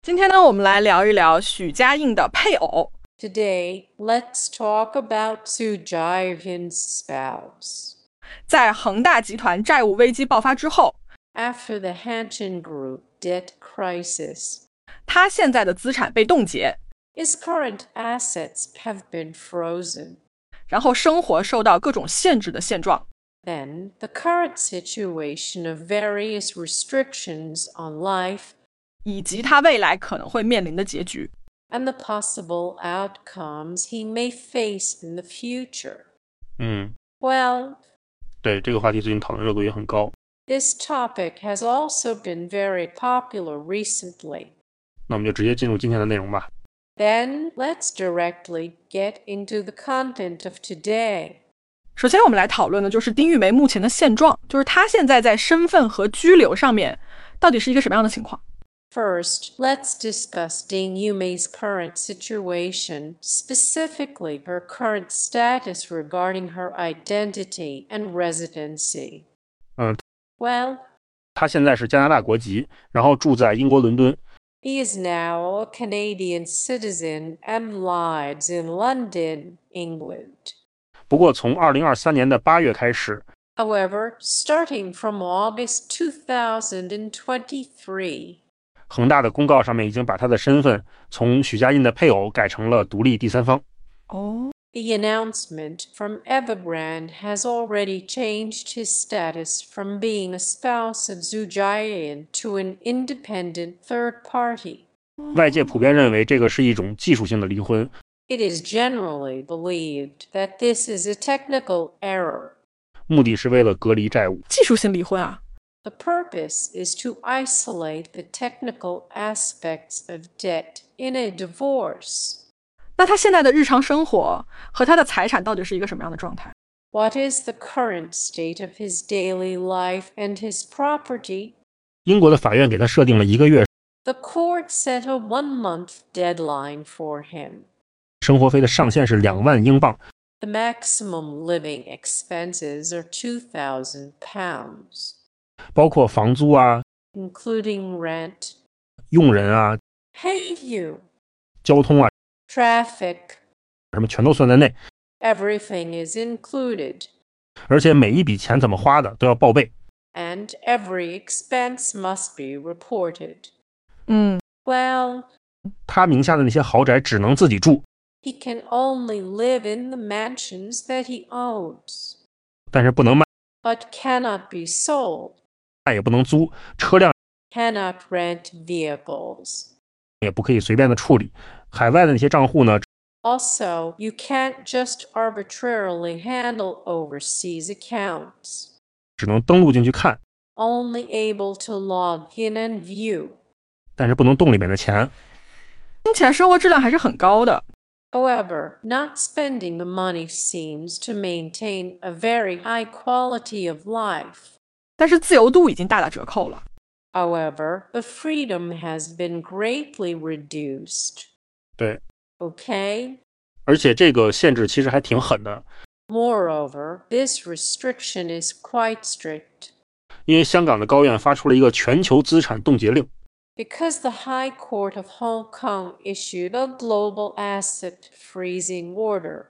今天呢，我们来聊一聊许家印的配偶。 Today, let's talk about Sujain's spouse. 在恒大集团债务危机爆发之后， After the Hanshin Group debt crisis, 他现在的资产被冻结， his current assets have been frozen. 然后生活受到各种限制的现状。 Then, the current situation of various restrictions on life 以及他未来可能会面临的结局。 and the possible outcomes he may face in the future. Well, 对，这个话题最近讨论热度也很高。 this topic has also been very popular recently. 那我们就直接进入今天的内容吧。 Then, let's directly get into the content of today. 首先我们来讨论的就是丁玉梅目前的现状，就是她现在在身份和居留上面到底是一个什么样的情况。 First, let's discuss Ding Yumei's current situation, specifically her current status regarding her identity and residency. Well, 他现在是加拿大国籍，然后住在英国伦敦。 he is now a Canadian citizen and lives in London, England. 不过从2023年的8月开始， However, starting from August 2023, 恒大的公告上面已经把他的身份从许家印的配偶改成了独立第三方。 the announcement from Evergrande has already changed his status from being a spouse of Zhu Jiayin to an independent third party. 外界普遍认为这个是一种技术性的离婚。 It is generally believed that this is a technical error. 目的是为了隔离债务。 技术性离婚啊？ The purpose is to isolate the technical aspects of debt in a divorce. 那他现在的日常生活和他的财产到底是一个什么样的状态？ What is the current state of his daily life and his property? 英国的法院给他设定了1个月 The court set a 1-month deadline for him. 生活费的上限是2万英镑， The maximum living expenses are £2,000, 包括房租啊、 including rent, 用人啊、 hay-view, 交通啊， traffic. 什么全都算在内。 Everything is included, 而且每一笔钱怎么花的都要报备。 and every expense must be reported. 嗯， Well, 他名下的那些豪宅只能自己住， he can only live in the mansions that he owns, 但是不能卖， but cannot be sold, 也不能租，车辆 cannot rent vehicles. 也不可以随便的处理。海外的那些账户呢， Also, you can't just arbitrarily handle overseas accounts, 只能登录进去看， only able to log in and view. 但是不能动里面的钱。 听起来生活质量还是很高的。 However, not spending the money seems to maintain a very high quality of life. 但是自由度已经大打折扣了。 However, the freedom has been greatly reduced. 对， Okay? 而且这个限制其实还挺狠的， Moreover, this restriction is quite strict. 因为香港的高院发出了一个全球资产冻结令。 Because the High Court of Hong Kong issued a global asset freezing order.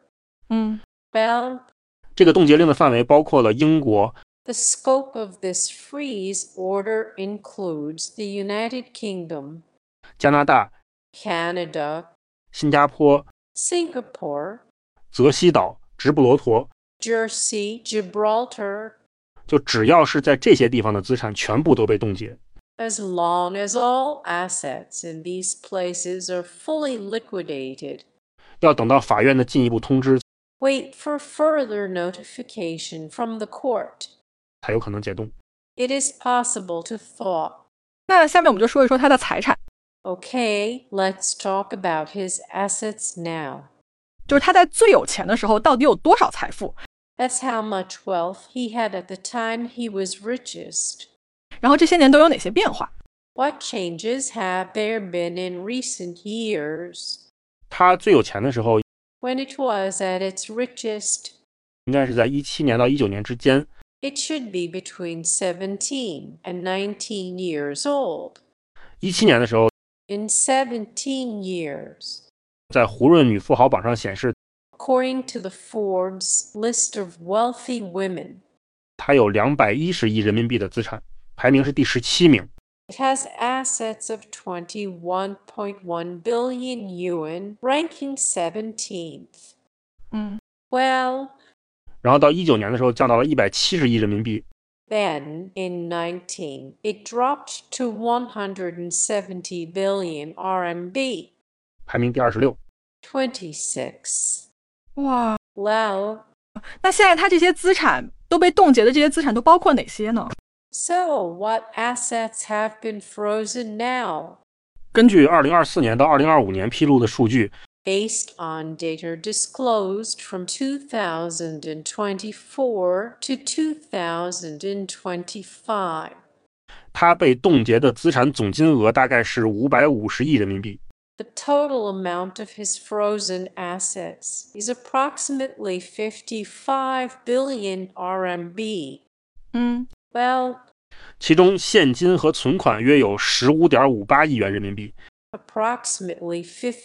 Well, 这个冻结令的范围包括了英国、 the scope of this freeze order includes the United Kingdom, 加拿大、 Canada, 新加坡、 Singapore, 泽西岛、直布罗陀， Jersey, Gibraltar, 就只要是在这些地方的资产全部都被冻结。 as long as all assets in these places are fully liquidated. 要等到法院的进一步通知 Wait for further notification from the court. 才有可能解冻。 It is possible to thaw. 那下面我们就说一说他的财产， Okay, let's talk about his assets now. 就是他在最有钱的时候到底有多少财富， That's how much wealth he had at the time he was richest. 然后这些年都有哪些变化。 What changes have there been in recent years? 他最有钱的时候 When it was at its richest, 应该是在17年到19年之间， it should be between 17 and 19 years old. 17年的时候 in 17 years. 在胡润女富豪榜上显示， According to the Forbes list of wealthy women, 她有210亿人民币的资产，排名是第17名。 it has assets of 21.1 billion yuan, ranking 17th. Well, 然后到19年的时候降到了170亿人民币， then in 19, it dropped to 170 billion RMB, 排名第26。 26. 哇， Well, 那现在他这些资产都被冻结的这些资产都包括哪些呢？ so what assets have been frozen now? 根据2024年到2025年披露的数据， Based on data disclosed from 2024 to 2025, 它被冻结的资产总金额大概是550亿人民币。 the total amount of his frozen assets is approximately 55 billion RMB. Well, 其中现金和存款约有15.58亿元人民币， approximately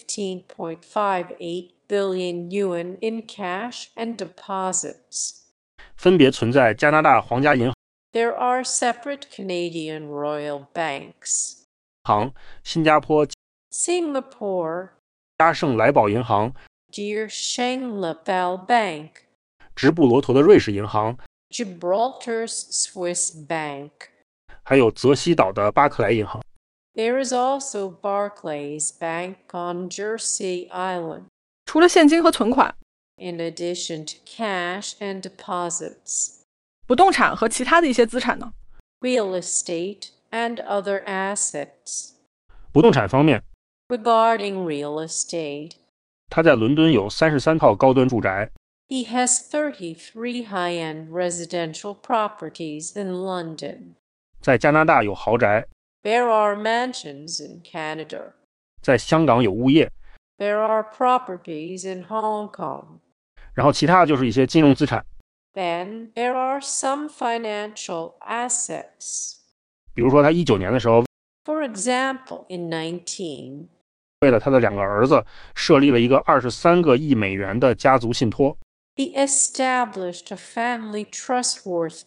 15.58 billion yuan in cash and deposits. 分别存在加拿大皇家银 There are separate Canadian Royal Banks, 行、新加坡 Singapore, 嘉盛来宝银行、 Dear Sheng Laval Bank, 直布罗陀的瑞士银行， Gibraltar's Swiss Bank. 还有泽西岛的巴克莱银行。 There is also Barclays Bank on Jersey Island, 除了现金和存款， in addition to cash and deposits, 不动产和其他的一些资产呢？ real estate, and other assets. 不动产方面， Regarding real estate, 他在伦敦有33套高端住宅， he has 33 high-end residential properties in London. 在加拿大有豪宅， There are mansions in Canada. 在香港有物业， There are properties in Hong Kong. 然后其他的就是一些金融资产， Then there are some financial assets. 比如说他19年的时候， For example, in 19, 为了他的2个儿子设立了一个23个亿美元的家族信托， he established a family trust worth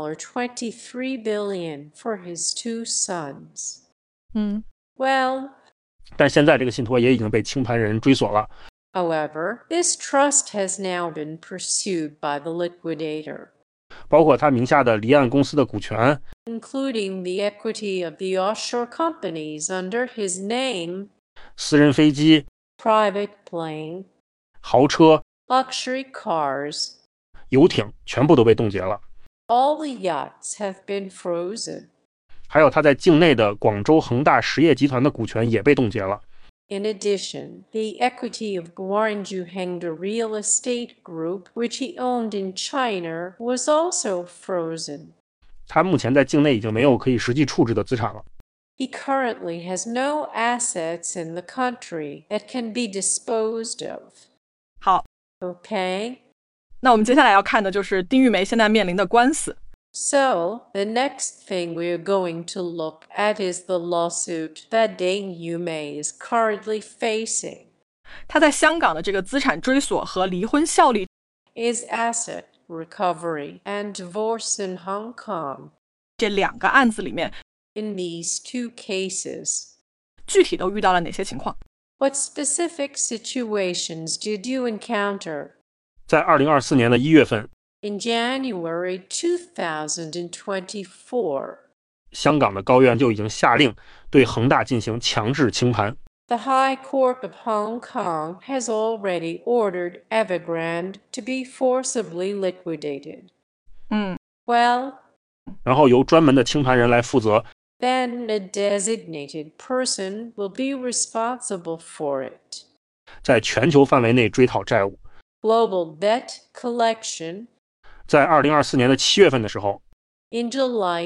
$23 billion for his 2 sons. Well, 但现在这个信托也已经被清盘人追索了。 however, this trust has now been pursued by the liquidator, 包括他名下的离岸公司的股权， including the equity of the offshore companies under his name, 私人飞机、 private plane, 豪车、 luxury cars. 游艇全部都被冻结了。 All the yachts have been frozen. 还有他在境内的广州恒大实业集团的股权也被冻结了。 In addition, the equity of Guangzhou Hengda Real Estate Group, which he owned in China, was also frozen. 他目前在境内已经没有可以实际处置的资产了。 He currently has no assets in the country that can be disposed of. 好， Okay? 那我们接下来要看的就是丁玉梅现在面临的官司。 So, the next thing we are going to look at is the lawsuit that Ding Yumei is currently facing. 她在香港的这个资产追索和离婚效力 Is asset recovery and divorce in Hong Kong. 这2个案子里面， In these 2 cases, 具体都遇到了哪些情况？ what specific situations did you encounter? 在2024年的1月份， In January 2024, 香港的高院就已经下令对恒大进行强制清盘。 the High Court of Hong Kong has already ordered Evergrande to be forcibly liquidated. Well, 然后由专门的清盘人来负责， then a designated person will be responsible for it. 在全球范围内追讨债务。 Global debt collection. 在2024年的7月份的时候， In July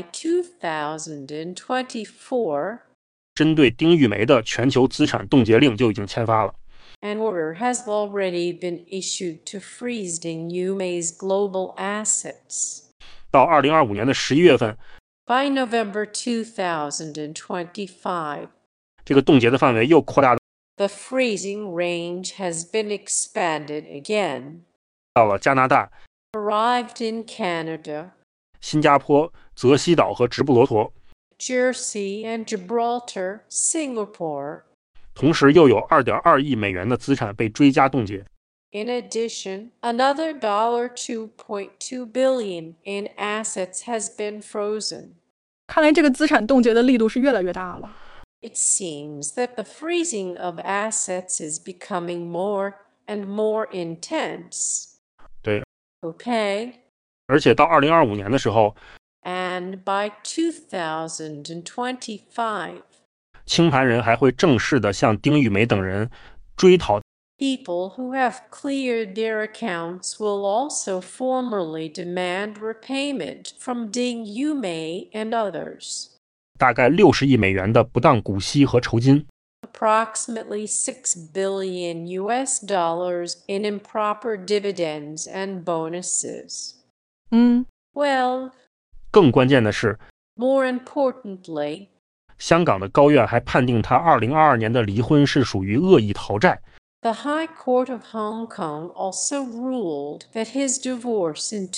2024, 针对丁玉梅的全球资产冻结令就已经签发了。 an order has already been issued to freeze Ding Yumei's global assets. 到2025年的11月份， By November 2025, 这个冻结的范围又扩大 The freezing range has been expanded again. 到了加拿大、 Arrived in Canada, 新加坡、泽西岛和直布罗陀， Jersey and Gibraltar, Singapore. 同时又有 2.2 亿美元的资产被追加冻结。 In addition, another $2.2 billion in assets has been frozen. 看来这个资产冻结的力度是越来越大了。 It seems that the freezing of assets is becoming more and more intense. 对， Okay. 而且到2025年的时候， And by 2025, 清盘人还会正式的向丁玉梅等人追讨 people who have cleared their accounts will also formally demand repayment from Ding Yumei and others. 大概60亿美元的不当股息和酬金。 Approximately $6 billion in improper dividends and bonuses. Well, 更关键的是， more importantly, 香港的高院还判定他2022年的离婚是属于恶意逃债。 the High Court of Hong Kong also ruled that his divorce in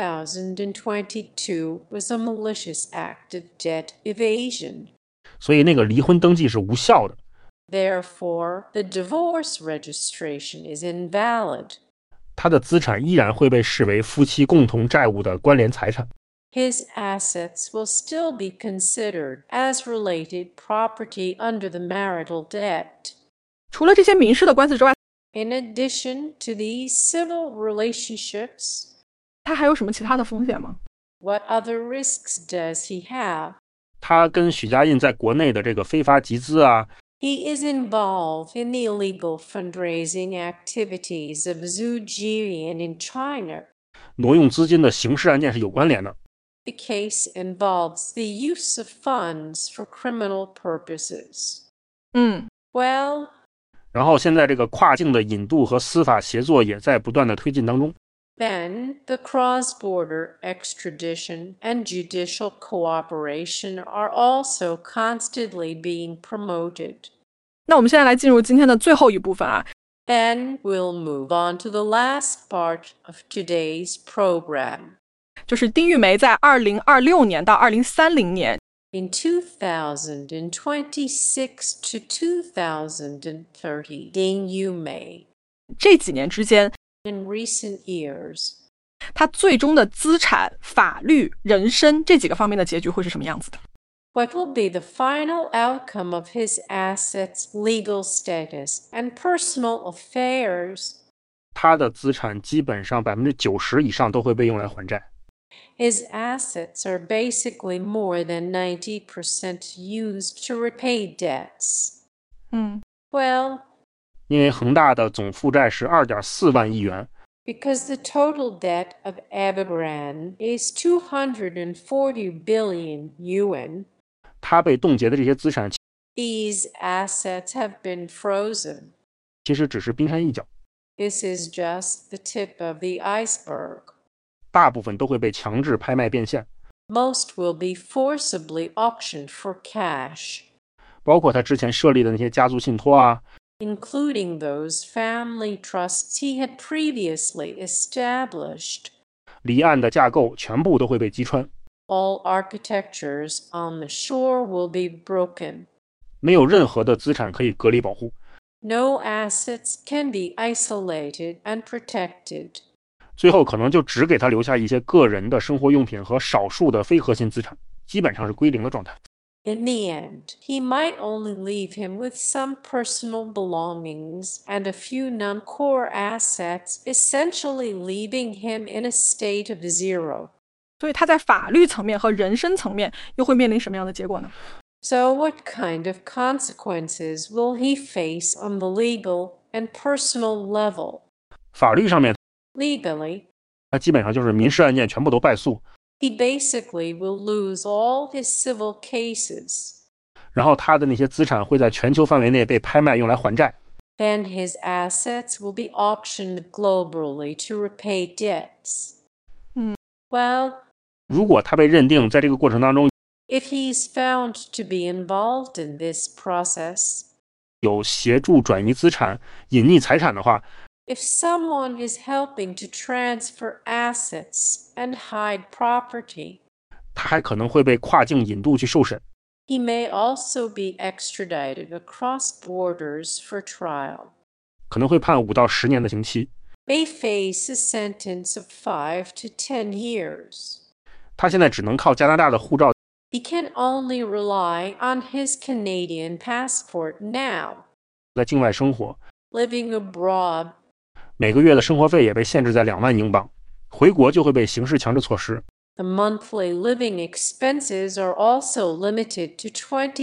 2022 was a malicious act of debt evasion. 所以那个离婚登记是无效的。 Therefore, the divorce registration is invalid. 他的资产依然会被视为夫妻共同债务的关联财产。 His assets will still be considered as related property under the marital debt. 除了这些民事的官司之外， In addition to these civil relationships, 它还有什么其他的风险吗？ what other risks does he have? 他跟许家印在国内的这个非法集资啊， He is involved in the illegal fundraising activities of Zhu Jian in China. 挪用资金的刑事案件是有关联的。 The case involves the use of funds for criminal purposes. Well, 然后现在这个跨境的引渡和司法协作也在不断的推进当中。 then the cross-border extradition and judicial cooperation are also constantly being promoted. 那我们现在来进入今天的最后一部分啊， Then we'll move on to the last part of today's program. 就是丁玉梅在2026年到2030年 In 2026 to 2030, Ding Yumei. 这几年之间， In recent years, 她最终的资产、法律、人身这几个方面的结局会是什么样子的？ what will be the final outcome of his assets, legal status, and personal affairs? 他的资产基本上90%以上都会被用来还债。 His assets are basically more than 90% used to repay debts. Well, 因为恒大的总负债是2.4万亿元， because the total debt of Evergrande is 240 billion yuan, 他被冻结的这些资产 these assets have been frozen. 其实只是冰山一角， This is just the tip of the iceberg. 大部分都会被强制拍卖变现， Most will be forcibly auctioned for cash, 包括他之前设立的那些家族信托啊， including those family trusts he had previously established. 离岸的架构全部都会被击穿， All architectures on the shore will be broken. 没有任何的资产可以隔离保护， No assets can be isolated and protected. 最后可能就只给他留下一些个人的生活用品和少数的非核心资产，基本上是归零的状态。 In the end, he might only leave him with some personal belongings and a few non-core assets, essentially leaving him in a state of zero. 所以她在法律层面和人身层面又会面临什么样的结果呢？ So what kind of consequences will he face on the legal and personal level? 法律上面， Legally, 他基本上就是民事案件全部都败诉， he basically will lose all his civil cases. 然后他的那些资产会在全球范围内被拍卖用来还债。 Then his assets will be auctioned globally to repay debts. Well, 如果他被认定在这个过程当中 If he's found to be involved in this process, 有协助转移资产、隐匿财产的话， if someone is helping to transfer assets and hide property, 他还可能会被跨境引渡去受审。 he may also be extradited across borders for trial, 可能会判5到10年的刑期。 may face a sentence of 5 to 10 years. 他现在只能靠加拿大的护照， He can only rely on his Canadian passport now. 在境外生活， Living abroad, 每个月的生活费也被限制在2万英镑，回国就会被刑事强制措施。 the monthly living expenses are also limited to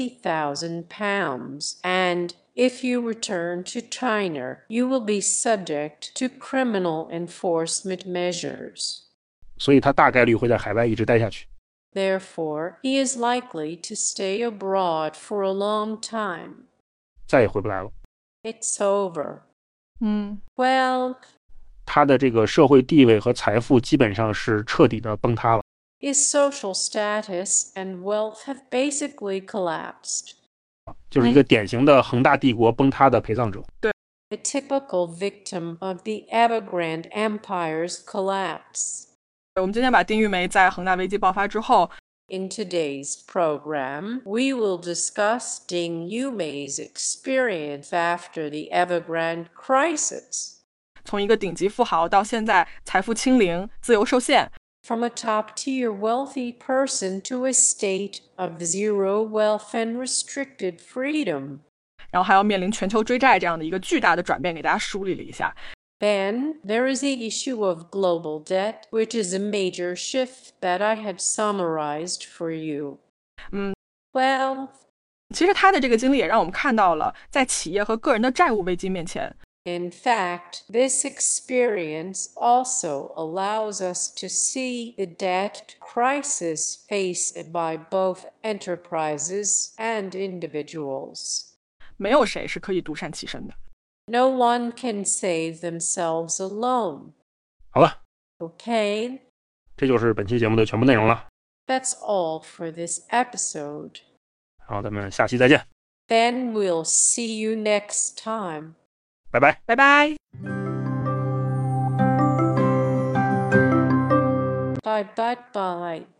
£20,000, and if you return to China, you will be subject to criminal enforcement measures. 所以他大概率会在海外一直待下去。 Therefore, he is likely to stay abroad for a long time. 再也回不来了。 It's over. 嗯， Well, 他的这个社会地位和财富基本上是彻底的崩塌了。 his social status and wealth have basically collapsed. 就是一个典型的恒大帝国崩塌的陪葬者。 A typical victim of the Evergrande Empire's collapse. 我们今天把丁玉梅在恒大危机爆发之后， In today's program, we will discuss Ding Yumei's experience after the Evergrande crisis. 从一个顶级富豪到现在财富清零、自由受限， From a top-tier wealthy person to a state of zero wealth and restricted freedom. 然后还要面临全球追债这样的一个巨大的转变，给大家梳理了一下。 Then there is the issue of global debt, which is a major shift that I had summarized for you. Well, 其实他的这个经历也让我们看到了，在企业和个人的债务危机面前， in fact, this experience also allows us to see the debt crisis faced by both enterprises and individuals. 没有谁是可以独善其身的。 No one can save themselves alone. 好了， Okay, 这就是本期节目的全部内容了。 that's all for this episode. 好，咱们下期再见， Then we'll see you next time. 拜拜。 拜拜。 Bye bye bye.